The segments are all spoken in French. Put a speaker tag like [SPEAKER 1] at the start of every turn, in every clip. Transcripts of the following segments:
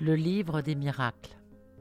[SPEAKER 1] Le livre des miracles.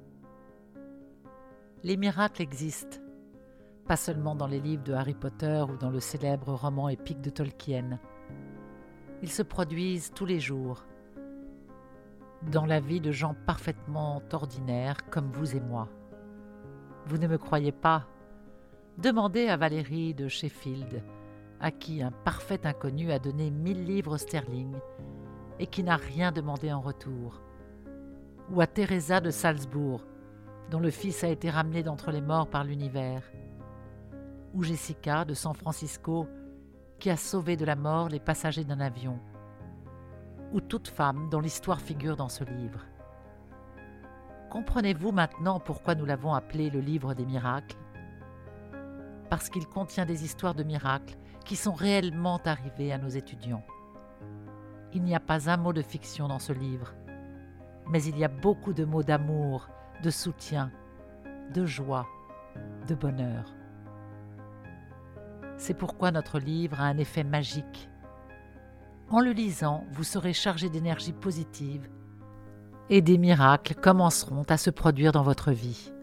[SPEAKER 1] Les miracles existent, pas seulement dans les livres de Harry Potter ou dans le célèbre roman épique de Tolkien. Ils se produisent tous les jours, dans la vie de gens parfaitement ordinaires comme vous et moi. Vous ne me croyez pas? Demandez à Valérie de Sheffield, à qui un parfait inconnu a donné 1000 livres sterling et qui n'a rien demandé en retour. Ou à Teresa de Salzbourg, dont le fils a été ramené d'entre les morts par l'univers. Ou Jessica de San Francisco, qui a sauvé de la mort les passagers d'un avion. Ou toute femme dont l'histoire figure dans ce livre. Comprenez-vous maintenant pourquoi nous l'avons appelé le livre des miracles? Parce qu'il contient des histoires de miracles qui sont réellement arrivées à nos étudiants. Il n'y a pas un mot de fiction dans ce livre, mais il y a beaucoup de mots d'amour, de soutien, de joie, de bonheur. C'est pourquoi notre livre a un effet magique. En le lisant, vous serez chargé d'énergie positive et des miracles commenceront à se produire dans votre vie.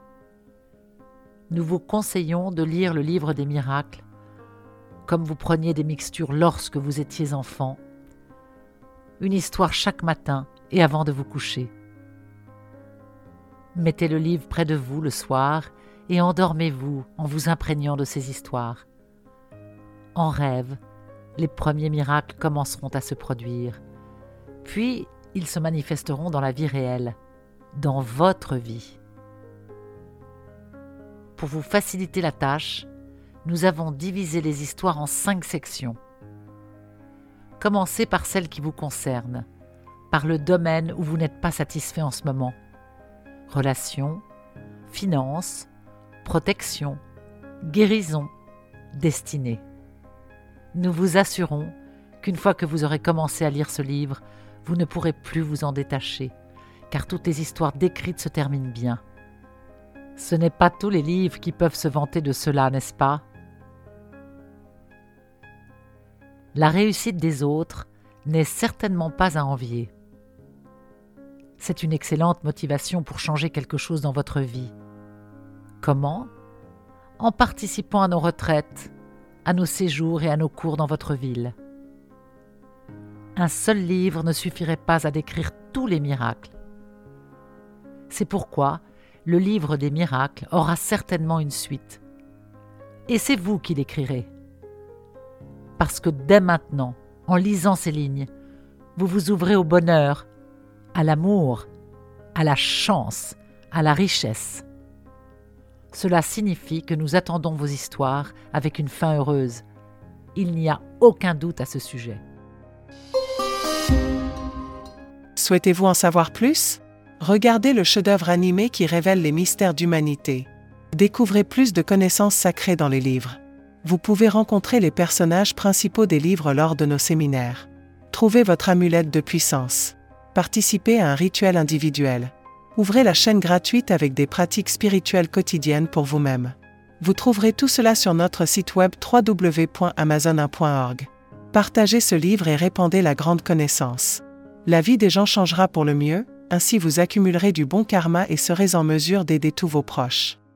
[SPEAKER 1] Nous vous conseillons de lire le livre des miracles comme vous preniez des mixtures lorsque vous étiez enfant, une histoire chaque matin et avant de vous coucher. Mettez le livre près de vous le soir et endormez-vous en vous imprégnant de ces histoires. En rêve, les premiers miracles commenceront à se produire, puis ils se manifesteront dans la vie réelle, dans votre vie. Pour vous faciliter la tâche, nous avons divisé les histoires en 5 sections. Commencez par celle qui vous concerne, par le domaine où vous n'êtes pas satisfait en ce moment. Relations, finances, protection, guérison, destinée. Nous vous assurons qu'une fois que vous aurez commencé à lire ce livre, vous ne pourrez plus vous en détacher, car toutes les histoires décrites se terminent bien. Ce n'est pas tous les livres qui peuvent se vanter de cela, n'est-ce pas? La réussite des autres n'est certainement pas à envier. C'est une excellente motivation pour changer quelque chose dans votre vie. Comment? En participant à nos retraites, à nos séjours et à nos cours dans votre ville. Un seul livre ne suffirait pas à décrire tous les miracles. C'est pourquoi le livre des miracles aura certainement une suite. Et c'est vous qui l'écrirez. Parce que dès maintenant, en lisant ces lignes, vous vous ouvrez au bonheur, à l'amour, à la chance, à la richesse. Cela signifie que nous attendons vos histoires avec une fin heureuse. Il n'y a aucun doute à ce sujet.
[SPEAKER 2] Souhaitez-vous en savoir plus? Regardez le chef-d'œuvre animé qui révèle les mystères d'humanité. Découvrez plus de connaissances sacrées dans les livres. Vous pouvez rencontrer les personnages principaux des livres lors de nos séminaires. Trouvez votre amulette de puissance. Participez à un rituel individuel. Ouvrez la chaîne gratuite avec des pratiques spirituelles quotidiennes pour vous-même. Vous trouverez tout cela sur notre site web www.amazon1.org. Partagez ce livre et répandez la grande connaissance. La vie des gens changera pour le mieux, ainsi vous accumulerez du bon karma et serez en mesure d'aider tous vos proches.